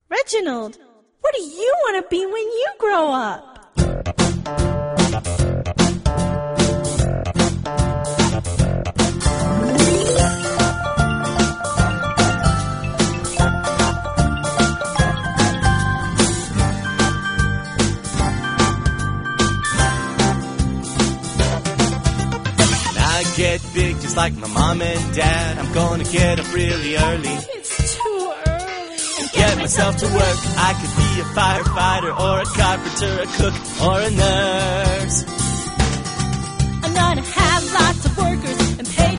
Reginald, what do you want to be when you grow up? Get big just like my mom and dad. I'm gonna get up really early. It's too early. Get myself to work. I could be a firefighter or a carpenter, a cook or a nurse. I'm gonna have lots of workers